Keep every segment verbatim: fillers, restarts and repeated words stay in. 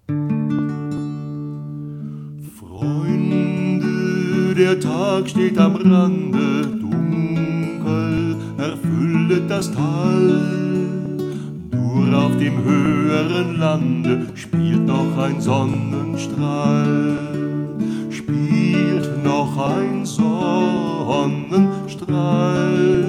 Freunde, der Tag steht am Rande, dunkel erfüllet das Tal. Nur auf dem höheren Lande spielt noch ein Sonnenstrahl, spielt noch ein Sonnenstrahl.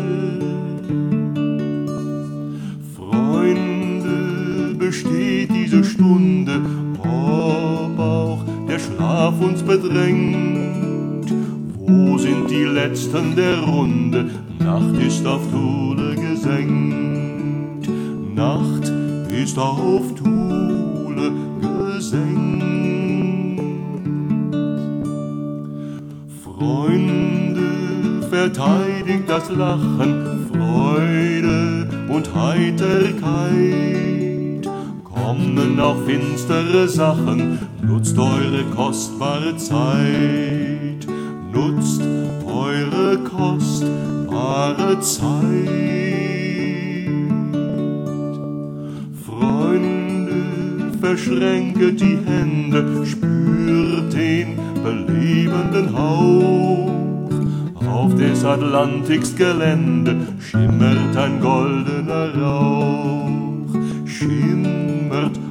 Freunde, besteht diese Stunde, ob auch der Schlaf uns bedrängt. Wo sind die Letzten der Runde? Nacht ist auf Thule gesenkt. Nacht ist auf Thule gesenkt. Freunde, verteidigt das Lachen, Freude und Heiterkeit. Kommen auch finstere Sachen, nutzt eure kostbare Zeit. Nutzt eure kostbare Zeit. Freunde, verschränket die Hände, spürt den belebenden Hauch. Auf des Atlantiks Gelände schimmert ein goldener Rauch, schimmert